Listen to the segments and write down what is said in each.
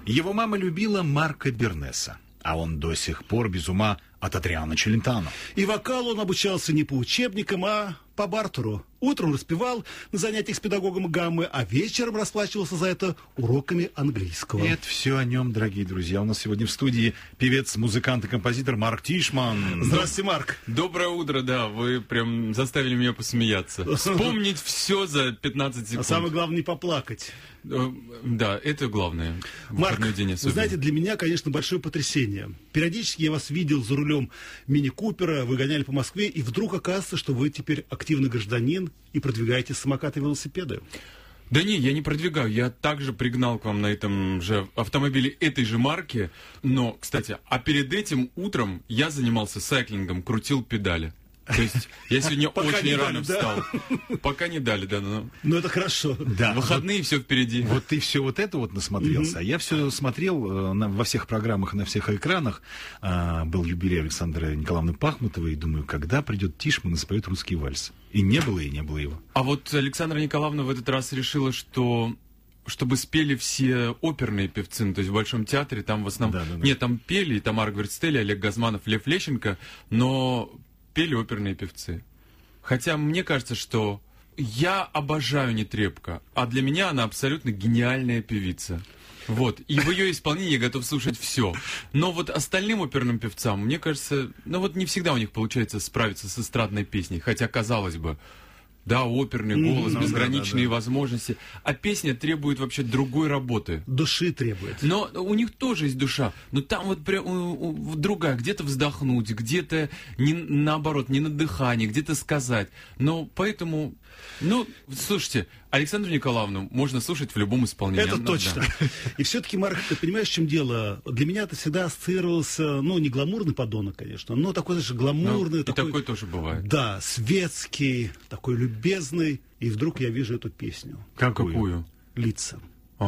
Его мама любила Марка Бернеса, а он до сих пор без ума от Адриано Челентано. И вокалу он обучался не по учебникам, а по бартеру. Утром распевал на занятиях с педагогом гаммы, а вечером расплачивался за это уроками английского. И это все о нем, дорогие друзья. У нас сегодня в студии певец, музыкант и композитор Марк Тишман. Здравствуйте, Марк. Доброе утро, да. Вы прям заставили меня посмеяться. Вспомнить все за 15 секунд. А самое главное, не поплакать. Да, это главное. Марк, вы знаете, для меня, конечно, большое потрясение. Периодически я вас видел за рулем мини-купера, вы гоняли по Москве, и вдруг оказывается, что вы теперь активный гражданин и продвигаете самокаты и велосипеды. Да не, я не продвигаю. Я также пригнал к вам на этом же автомобиле этой же марки. Но, кстати, а перед этим утром я занимался сайклингом, крутил педали. То есть я сегодня очень рано встал. Пока не дали, да. Ну это хорошо. Да. Выходные, все впереди. Вот ты все вот это вот насмотрелся. А я все смотрел во всех программах, на всех экранах. Был юбилей Александры Николаевны Пахмутовой. И думаю, когда придет Тишман и споет русский вальс. И не было его. А вот Александра Николаевна в этот раз решила, что... чтобы спели все оперные певцы, ну, то есть в Большом театре, там в основном... Да. Нет, там пели и Тамара Гвердстель, Олег Газманов, Лев Лещенко, но пели оперные певцы. Хотя мне кажется, что я обожаю Нетребко, а для меня она абсолютно гениальная певица. Вот, и в ее исполнении я готов слушать все. Но вот остальным оперным певцам, мне кажется, ну вот не всегда у них получается справиться с эстрадной песней, хотя, казалось бы, да, оперный голос, безграничные возможности. А песня требует вообще другой работы. Души требует. Но у них тоже есть душа. Но там вот прям другая. Где-то вздохнуть, где-то наоборот, не на дыхании, где-то сказать. Но поэтому... Ну, слушайте, Александру Николаевну можно слушать в любом исполнении. Это точно. Да. И все-таки, Марк, ты понимаешь, в чем дело? Для меня это всегда ассоциировался, ну, не гламурный подонок, конечно, но такой же гламурный. И такой тоже бывает. Да, светский, такой любезный. И вдруг я вижу эту песню. Какую? «Лица».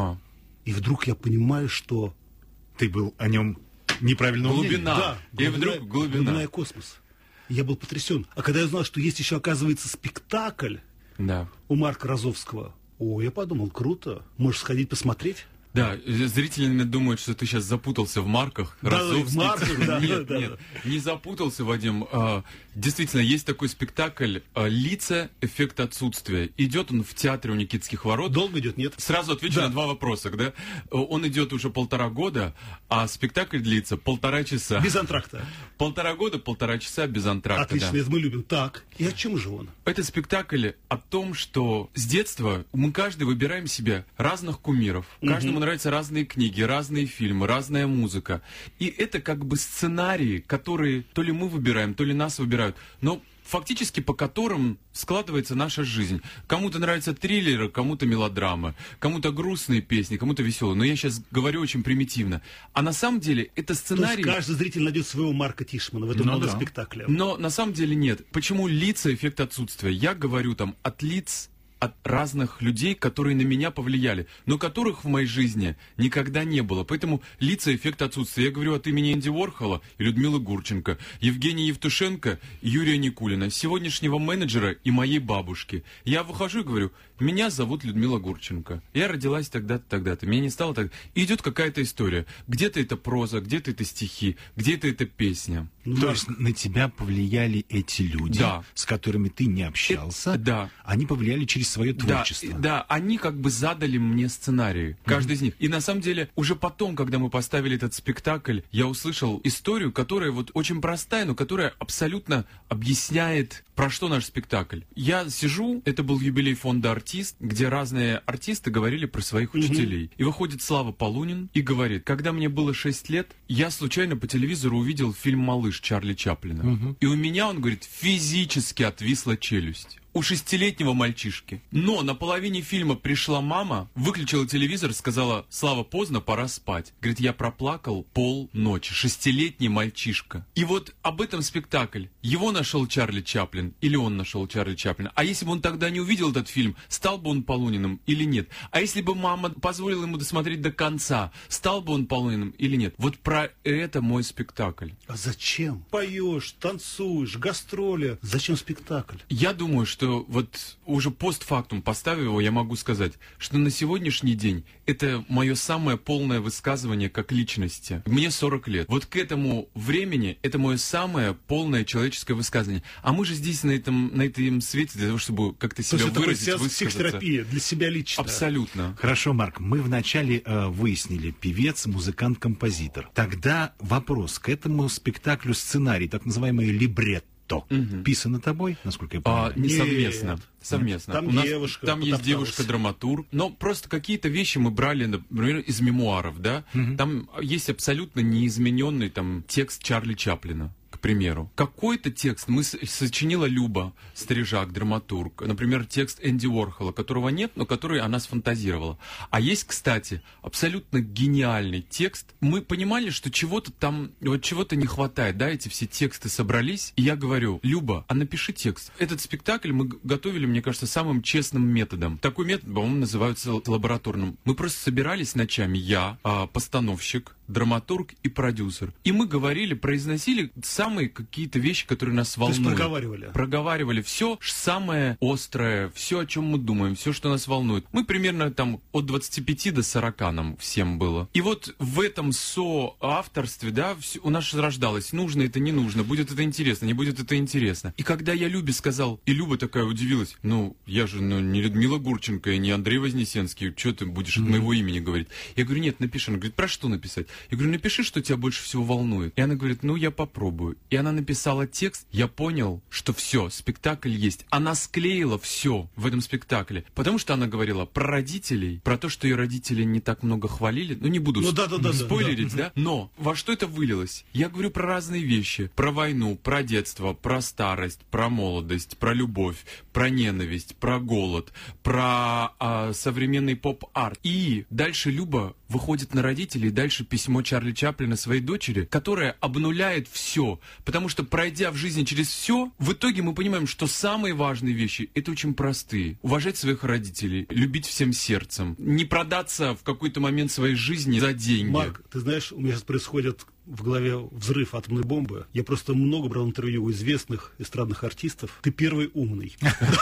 И вдруг я понимаю, что... Ты был о нем неправильного мнения. Глубина. Да, и вдруг глубина. И космос. Я был потрясен. А когда я узнал, что есть еще, оказывается, спектакль, да, у Марка Розовского. Я подумал, круто. Можешь сходить посмотреть? Да, зрители думают, что ты сейчас запутался в марках. Да, Розовский. в марках, Нет, не запутался, Вадим. Действительно, есть такой спектакль «Лица. Эффект отсутствия». Идет он в театре у Никитских ворот. Долго идет, нет? Сразу отвечу на два вопроса, да? Он идет уже 1,5 года, а спектакль длится 1,5 часа. Без антракта. 1,5 года, 1,5 часа без антракта. Отлично, это мы любим. Так, и о чем же он? Это спектакль о том, что с детства мы каждый выбираем себе разных кумиров. Каждому нравятся разные книги, разные фильмы, разная музыка. И это как бы сценарии, которые то ли мы выбираем, то ли нас выбирают, но фактически по которым складывается наша жизнь. Кому-то нравятся триллеры, кому-то мелодрамы, кому-то грустные песни, кому-то веселые. Но я сейчас говорю очень примитивно. А на самом деле это сценарий... То есть каждый зритель найдет своего Марка Тишмана в этом новом спектакле. Но на самом деле нет. Почему лица эффект отсутствия? Я говорю там от лиц, от разных людей, которые на меня повлияли, но которых в моей жизни никогда не было. Поэтому лица эффект отсутствия. Я говорю от имени Энди Уорхола и Людмилы Гурченко, Евгения Евтушенко и Юрия Никулина, сегодняшнего менеджера и моей бабушки. Я выхожу и говорю, меня зовут Людмила Гурченко. Я родилась тогда-то, тогда-то. Меня не стало так. И идет какая-то история. Где-то это проза, где-то это стихи, где-то это песня. То есть на тебя повлияли эти люди, с которыми ты не общался. Да. Они повлияли через свое творчество. Да, они как бы задали мне сценарий, каждый из них. И на самом деле, уже потом, когда мы поставили этот спектакль, я услышал историю, которая вот очень простая, но которая абсолютно объясняет, про что наш спектакль. Я сижу, это был юбилей фонда «Артист», где разные артисты говорили про своих учителей. И выходит Слава Полунин и говорит, когда мне было 6 лет, я случайно по телевизору увидел фильм «Малыш» Чарли Чаплина. И у меня, он говорит, физически отвисла челюсть. У 6-летнего мальчишки. Но на половине фильма пришла мама, выключила телевизор, сказала, Слава, поздно, пора спать. Говорит, я проплакал полночи. 6-летний мальчишка. И вот об этом спектакль. Его нашел Чарли Чаплин или он нашел Чарли Чаплина? А если бы он тогда не увидел этот фильм, стал бы он Полуниным или нет? А если бы мама позволила ему досмотреть до конца, стал бы он Полуниным или нет? Вот про это мой спектакль. А зачем? Поешь, танцуешь, гастроли. Зачем спектакль? Я думаю, что что вот уже постфактум, поставив его, я могу сказать, что на сегодняшний день это мое самое полное высказывание как личности. Мне 40 лет. Вот к этому времени это мое самое полное человеческое высказывание. А мы же здесь на этом свете для того, чтобы как-то себя выразить, высказаться. Психотерапия для себя лично. Абсолютно. Хорошо, Марк, мы вначале выяснили, певец, музыкант, композитор. Тогда вопрос к этому спектаклю, сценарий, так называемый либретто. Писано тобой, насколько я понимаю? Не совместно. Совместно. Там У нас, девушка там есть девушка-драматург, но просто какие-то вещи мы брали, например, из мемуаров, да? Там есть абсолютно неизмененный там текст Чарли Чаплина. К примеру. Какой-то текст сочинила Люба Стрижак, драматург. Например, текст Энди Уорхола, которого нет, но который она сфантазировала. А есть, кстати, абсолютно гениальный текст. Мы понимали, что чего-то там, вот чего-то не хватает, да, эти все тексты собрались. И я говорю: Люба, а напиши текст. Этот спектакль мы готовили, мне кажется, самым честным методом. Такой метод, по-моему, называется лабораторным. Мы просто собирались ночами, я, постановщик, драматург и продюсер. И мы говорили, произносили самые какие-то вещи, которые нас волнуют. То есть проговаривали? Проговаривали все самое острое, все, о чем мы думаем, все, что нас волнует. Мы примерно там от 25 до 40 нам всем было. И вот в этом соавторстве, да, у нас рождалось: нужно это, не нужно, будет это интересно, не будет это интересно. И когда я Любе сказал, и Люба такая удивилась: я же не Людмила Гурченко и не Андрей Вознесенский, что ты будешь от моего имени говорить? Я говорю: нет, напиши. Она говорит: про что написать? Я говорю: напиши, что тебя больше всего волнует. И она говорит: я попробую. И она написала текст, я понял, что все, спектакль есть. Она склеила все в этом спектакле, потому что она говорила про родителей, про то, что ее родители не так много хвалили. Не буду спойлерить, да? Но во что это вылилось? Я говорю про разные вещи. Про войну, про детство, про старость, про молодость, про любовь, про ненависть, про голод, про современный поп-арт. И дальше Люба выходит на родителей, и дальше письмо Чарли Чаплина своей дочери, которое обнуляет все. Потому что, пройдя в жизни через все, в итоге мы понимаем, что самые важные вещи — это очень простые. Уважать своих родителей, любить всем сердцем, не продаться в какой-то момент своей жизни за деньги. Марк, ты знаешь, у меня сейчас происходит в голове взрыв атомной бомбы. Я просто много брал интервью у известных эстрадных артистов. Ты первый умный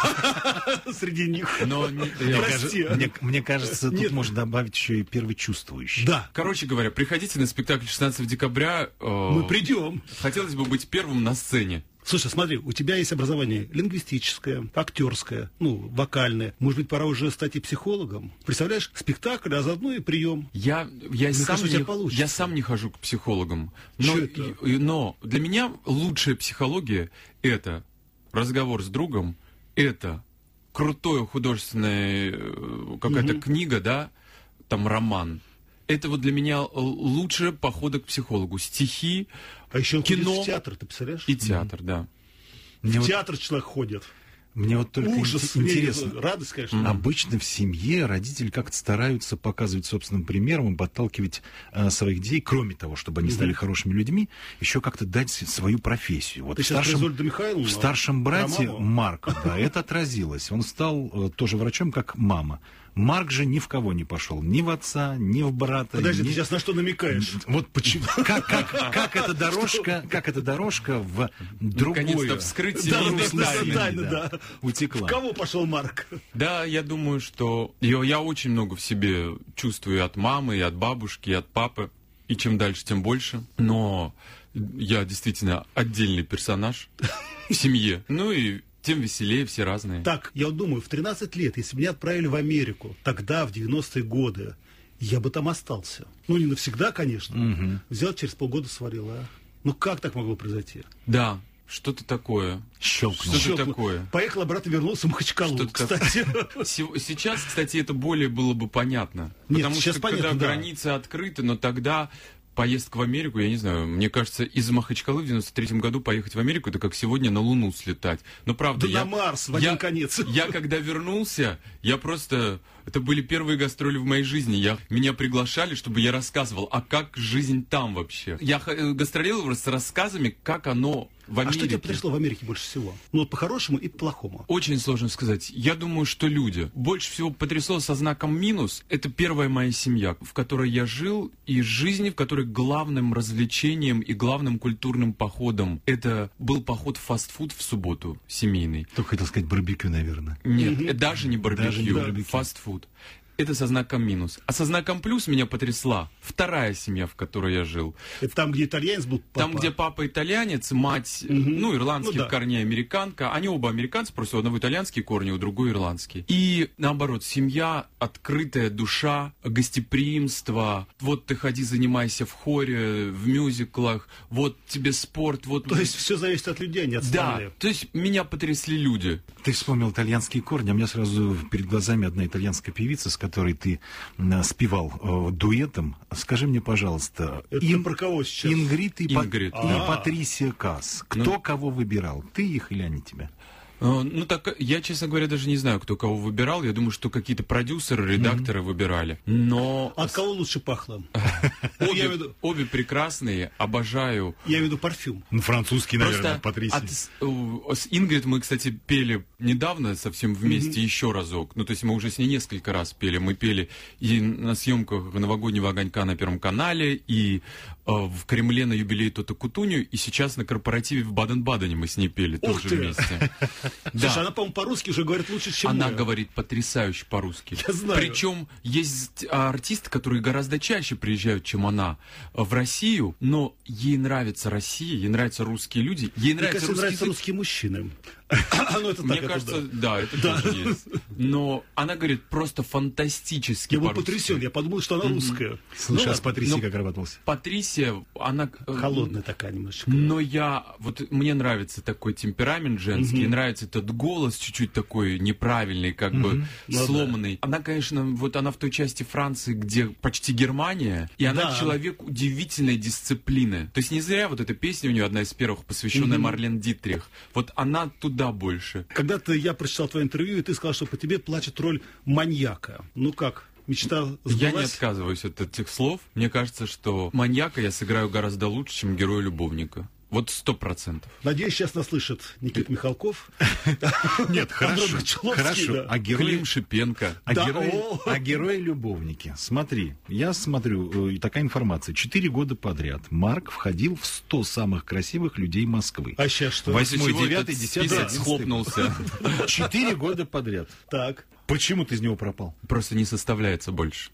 среди них. Прости. Мне кажется, тут можно добавить еще и первый чувствующий. Да. Короче говоря, приходите на спектакль 16 декабря. Мы придем. Хотелось бы быть первым на сцене. Слушай, смотри, у тебя есть образование лингвистическое, актерское, вокальное. Может быть, пора уже стать и психологом? Представляешь, спектакль, а заодно и прием. Я сам не хожу к психологам. Но для меня лучшая психология — это разговор с другом, это крутая художественная какая-то книга, да, там роман. Это вот для меня лучшие походы к психологу. Стихи, а еще кино. В театр, ты представляешь? И театр, да. В театр человек ходит. Мне вот только интересно. Радость, конечно. Обычно в семье родители как-то стараются показывать собственным примером и подталкивать своих детей, кроме того, чтобы они стали хорошими людьми, еще как-то дать свою профессию. Вот Ты в старшем брате Марка, это отразилось. Он стал тоже врачом, как мама. Марк же ни в кого не пошел, ни в отца, ни в брата. Подожди, ты сейчас на что намекаешь? Вот почему? Как эта дорожка в другую наконец-то вскрыть семейные тайны утекла. В кого пошел Марк? Да, я думаю, что я очень много в себе чувствую и от мамы, и от бабушки, и от папы. И чем дальше, тем больше. Но я действительно отдельный персонаж в семье. И тем веселее, все разные. Так, я думаю, в 13 лет, если меня отправили в Америку, тогда, в 90-е годы, я бы там остался. Не навсегда, конечно. Взял, через полгода сварил, как так могло произойти? Да, что-то такое. Что-то такое. Поехал обратно, вернулся в Махачкалу, кстати. Сейчас, кстати, это более было бы понятно. Потому что когда границы открыты, но тогда... Поездка в Америку, я не знаю, мне кажется, из Махачкалы в 93-м году поехать в Америку, это как сегодня на Луну слетать. Но правда, на Марс в один конец. Я когда вернулся, это были первые гастроли в моей жизни. Меня приглашали, чтобы я рассказывал, а как жизнь там вообще. Я гастролировал с рассказами, как оно в Америке... А что тебя потрясло в Америке больше всего? Ну, вот по-хорошему и по-плохому. Очень сложно сказать. Я думаю, что люди. Больше всего потрясло со знаком минус. Это первая моя семья, в которой я жил, и жизни, в которой главным развлечением и главным культурным походом это был поход в фастфуд в субботу, семейный. Только хотел сказать барбекю, наверное. Нет, даже не Даже не барбекю, барбекю. фастфуд. Это со знаком минус. А со знаком плюс меня потрясла вторая семья, в которой я жил. Это там, где итальянец был папа. Там, где папа итальянец, мать, ирландских корней американка. Они оба американцы, просто у одного итальянские корни, у другой ирландские. И наоборот, семья, открытая душа, гостеприимство. Вот ты ходи, занимайся в хоре, в мюзиклах, вот тебе спорт. Вот... То есть все зависит от людей, а не от Да, страны. то есть меня потрясли люди. Ты вспомнил итальянские корни, а у меня сразу перед глазами одна итальянская певица, с которой ты спевал дуэтом. Скажи мне, пожалуйста, Это про кого сейчас? Ингрид и Ингрид. и Патрисия Касс. Кто кого выбирал? Ты их или они тебя? Ну так, я, честно говоря, даже не знаю, кто кого выбирал. Я думаю, что какие-то продюсеры, редакторы выбирали. Но От кого лучше пахло? Я имею в виду- обе прекрасные, обожаю. я имею в виду парфюм. Ну, французский, наверное, Просто Патрисия. с Ингрид мы, кстати, пели недавно совсем вместе еще разок. Ну, то есть мы уже с ней несколько раз пели. Мы пели и на съемках «Новогоднего огонька» на Первом канале, и в Кремле на юбилей Тото Кутунью, и сейчас на корпоративе в Баден-Бадене мы с ней пели Ух тоже ты! вместе. Слушай, Да. она, по-моему, по-русски уже говорит лучше, чем Она мы. говорит потрясающе по-русски. Я знаю. Причем есть артисты, которые гораздо чаще приезжают, чем она, в Россию, но ей нравится Россия, ей нравятся русские люди, ей Мне нравится кажется, русский нравятся язык. русские мужчины. Ну, это так, Мне это кажется, да. да, это тоже есть. Но она говорит просто фантастически Я был по-русски. потрясен, я подумал, что она русская. Слушай, Ну, а с Патрисией но- как работался? Патрисия, она... Холодная такая немножечко. Но мне нравится такой темперамент женский, нравится этот голос чуть-чуть такой неправильный, как бы Ну сломанный. Она, конечно, вот она в той части Франции, где почти Германия, и она Да. человек удивительной дисциплины. То есть не зря вот эта песня у нее одна из первых, посвященная Марлен Дитрих. Вот она туда больше. Когда-то я прочитал твое интервью, и ты сказал, что по тебе плачет роль маньяка. Ну как, мечта сбылась? Я не отказываюсь от этих слов. Мне кажется, что маньяка я сыграю гораздо лучше, чем героя-любовника. Вот 100%. Надеюсь, сейчас нас слышит Никита Михалков. Нет, Андрей хорошо. Кончаловский, Хорошо. да. А герой... Клим Шипенко. Да, А герои-любовники. Смотри, я смотрю, такая информация. 4 года подряд Марк входил в 100 самых красивых людей Москвы. А сейчас что? После 8, чего 9, этот 10, список 11. схлопнулся. 4 года подряд. Так. Почему ты из него пропал? Просто не составляется больше.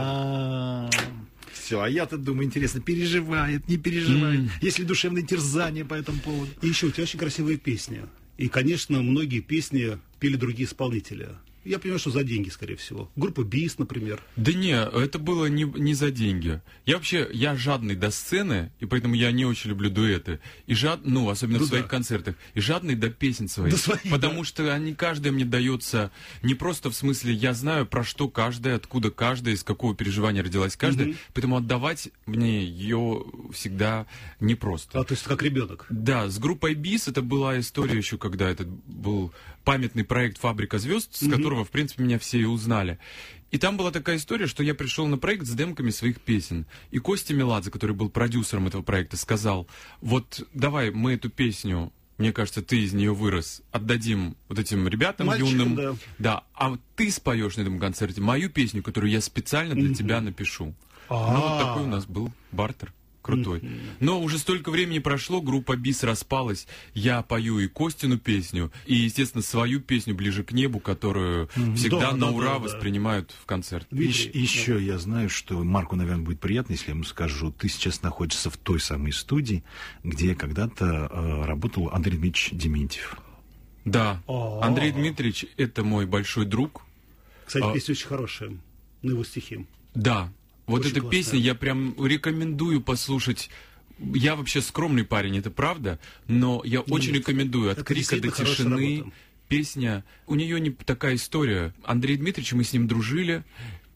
Все, а я-то думаю, интересно, переживает, не переживает. Есть ли душевные терзания по этому поводу? И еще у тебя очень красивые песни. И, конечно, многие песни пели другие исполнители. Я понимаю, что за деньги, скорее всего. Группа БИС, например. Да не, это было не за деньги. Я жадный до сцены, и поэтому я не очень люблю дуэты. И особенно в своих концертах. И жадный до песен своих. До своих, потому что каждая мне дается не просто в смысле, я знаю, про что каждая, откуда каждая, из какого переживания родилась каждая, поэтому отдавать мне ее всегда непросто. А, то есть как ребенок. Да, с группой БИС это была история еще, когда это был памятный проект «Фабрика звезд», с которого, в принципе, меня все и узнали. И там была такая история, что я пришел на проект с демками своих песен. И Костя Меладзе, который был продюсером этого проекта, сказал: вот давай мы эту песню, мне кажется, ты из нее вырос, отдадим вот этим ребятам Мальчикам, юным. Да, а ты споешь на этом концерте мою песню, которую я специально для тебя напишу. Ну, вот такой у нас был бартер. Крутой. Но уже столько времени прошло, группа БИС распалась. Я пою и Костину песню, и, естественно, свою песню «Ближе к небу», которую всегда на ура воспринимают в концерт. Еще я знаю, что Марку, наверное, будет приятно, если я ему скажу, ты сейчас находишься в той самой студии, где когда-то работал Андрей Дмитриевич Дементьев. Да, Андрей Дмитриевич — это мой большой друг. Кстати, песня очень хорошая, на его стихи. Да, вот Очень эта классная. песня я прям рекомендую послушать. Я вообще скромный парень, это правда, но я очень рекомендую. От это крика до действительно хорошая тишины. работа. Песня, у нее не такая история. Андрей Дмитриевич, мы с ним дружили.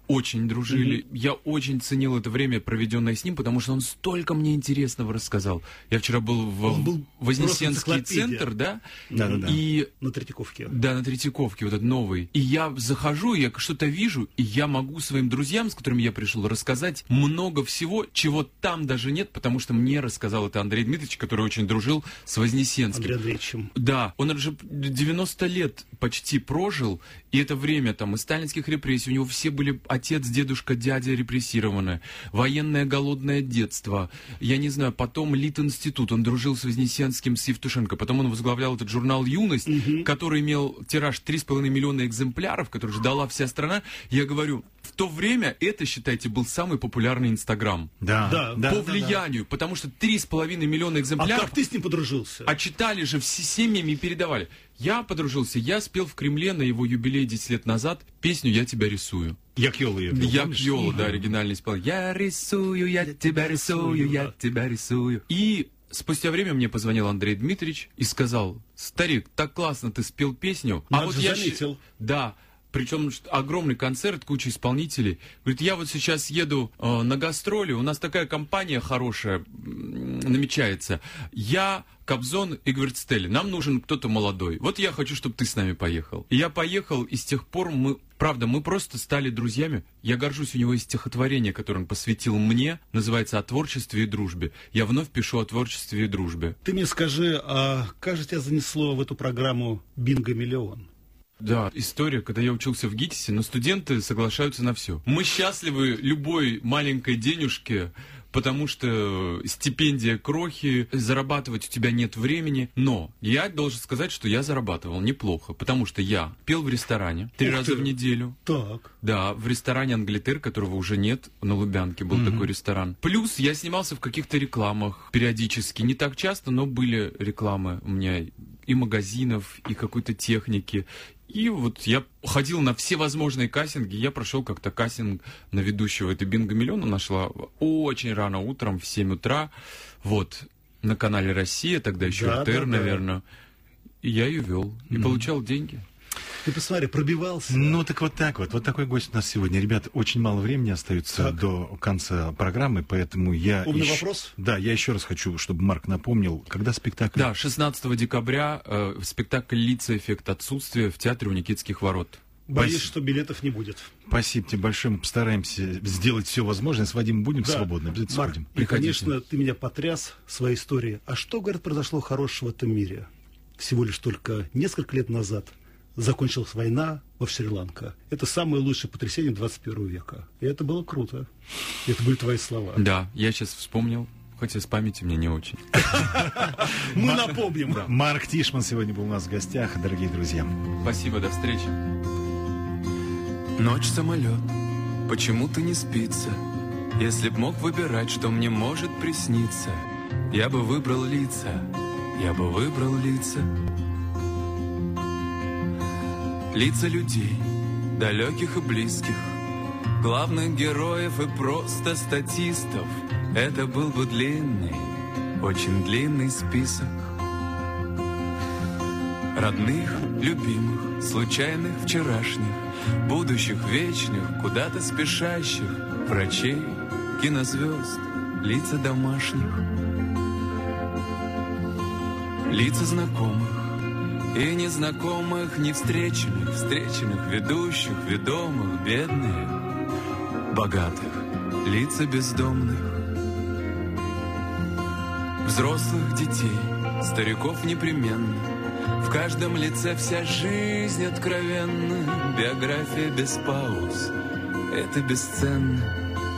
очень дружили. Я очень ценил это время, проведенное с ним, потому что он столько мне интересного рассказал. Я вчера был в Вознесенский центр, да? Да. И... На Третьяковке. Да, на Третьяковке, вот этот новый. И я захожу, я что-то вижу, и я могу своим друзьям, с которыми я пришел, рассказать много всего, чего там даже нет, потому что мне рассказал это Андрей Дмитриевич, который очень дружил с Вознесенским. Андрей Андреевичем. Да, он уже 90 лет почти прожил, и это время там и сталинских репрессий, у него все были отец, дедушка, дядя репрессированы, военное голодное детство, я не знаю, потом Литинститут, он дружил с Вознесенским, с Евтушенко, потом он возглавлял этот журнал «Юность», который имел тираж 3,5 миллиона экземпляров, который ждала вся страна. Я говорю, в то время это, считайте, был самый популярный Инстаграм. Да. По влиянию, потому что 3,5 миллиона экземпляров. А как ты с ним подружился? А читали же все семьями и передавали. Я подружился, я спел в Кремле на его юбилей 10 лет назад песню «Я тебя рисую». Як Йола ее пел, Як Йола, да, оригинальный исполнил. Я рисую, я тебя рисую, я тебя рисую. И спустя время мне позвонил Андрей Дмитриевич и сказал: старик, так классно ты спел песню. А вот я заметил. Да. Причем огромный концерт, куча исполнителей. Говорит, я вот сейчас еду на гастроли, у нас такая компания хорошая намечается. Я, Кобзон и Гвертстелли, нам нужен кто-то молодой. Вот я хочу, чтобы ты с нами поехал. И я поехал, и с тех пор мы просто стали друзьями. Я горжусь, у него есть стихотворение, которое он посвятил мне, называется «О творчестве и дружбе». Я вновь пишу о творчестве и дружбе. Ты мне скажи, а как же тебя занесло в эту программу «Бинго-миллион»? Да, история, когда я учился в ГИТИСе, но студенты соглашаются на все. Мы счастливы любой маленькой денежке, потому что стипендия крохи, зарабатывать у тебя нет времени. Но я должен сказать, что я зарабатывал неплохо, потому что я пел в ресторане 3 раза в неделю. Так. Да, в ресторане «Англитер», которого уже нет, на Лубянке был такой ресторан. Плюс я снимался в каких-то рекламах периодически, не так часто, но были рекламы у меня и магазинов, и какой-то техники. И вот я ходил на все возможные кастинги. Я прошел как-то кастинг на ведущего этой «Бинго-миллиона». Нашла очень рано утром, в 7 утра. Вот, на канале «Россия», тогда еще РТР, наверное. И я ее вел. И получал деньги. Ты посмотри, пробивался. Ну, так вот так вот. Вот такой гость у нас сегодня. Ребята, очень мало времени остается до конца программы, поэтому я... Умный вопрос? Да, я еще раз хочу, чтобы Марк напомнил, когда спектакль... Да, 16 декабря спектакль «Лица. Эффект отсутствия» в театре у Никитских ворот. Боюсь, что билетов не будет. Спасибо тебе большое. Мы постараемся сделать все возможное. С Вадимом будем свободны. Обязательно Марк, сходим. и, конечно, ты меня потряс своей историей. А что, говорят, произошло хорошего в этом мире? Всего лишь только несколько лет назад закончилась война во Шри-Ланке. Это самое лучшее потрясение 21 века. И это было круто. Это были твои слова. Да, я сейчас вспомнил, хотя с памятью мне не очень. Мы напомним. Марк Тишман сегодня был у нас в гостях, дорогие друзья. Спасибо, до встречи. Ночь, самолет, почему-то не спится. Если б мог выбирать, что мне может присниться, я бы выбрал лица, я бы выбрал лица. Лица людей, далеких и близких, главных героев и просто статистов. Это был бы длинный, очень длинный список. Родных, любимых, случайных вчерашних, будущих вечных, куда-то спешащих, врачей, кинозвезд, лица домашних. Лица знакомых и незнакомых, не встреченных, встреченных, ведущих, ведомых, бедных, богатых, лица бездомных. Взрослых детей, стариков непременно, в каждом лице вся жизнь откровенна, биография без пауз, это бесценно.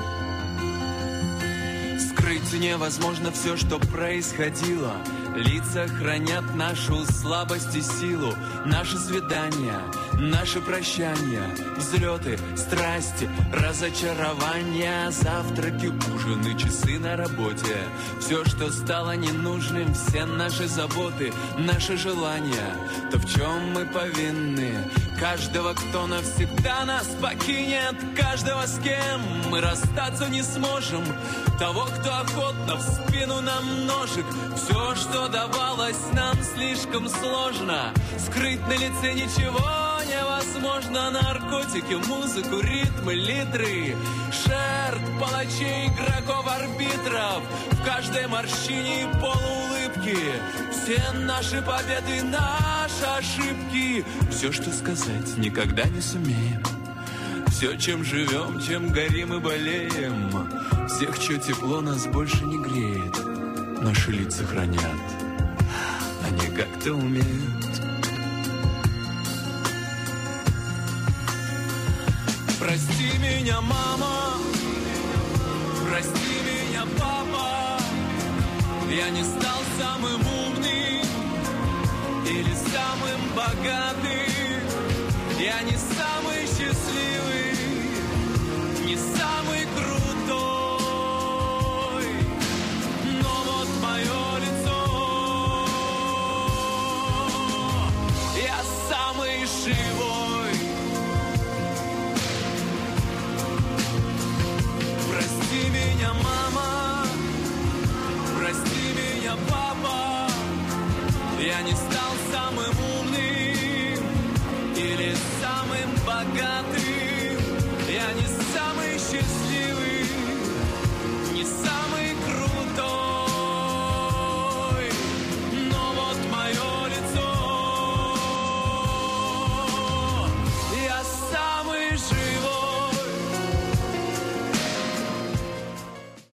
Скрыть невозможно все, что происходило. Лица хранят нашу слабость и силу, наши свидания, наши прощания, взлеты, страсти, разочарования, завтраки, ужины, часы на работе. Все, что стало ненужным, все наши заботы, наши желания, то в чем мы повинны. Каждого, кто навсегда нас покинет, каждого, с кем мы расстаться не сможем, того, кто охотно в спину нам ножик. Все, что давалось нам слишком сложно, скрыть на лице ничего невозможно. Наркотики, музыку, ритмы, литры, шерт, палачей, игроков, арбитров. В каждой морщине и полуулыбки все наши победы, наши ошибки. Все, что сказать, никогда не сумеем. Все, чем живем, чем горим и болеем. Всех, чье тепло нас больше не греет, наши лица хранят, они как-то умеют. Прости меня, мама, прости меня, папа. Я не стал самым умным или самым богатым. Я не самый счастливый, не самый крутой, но вот мое лицо, я самый живой. Прости меня, мама, прости меня, папа. Я не стал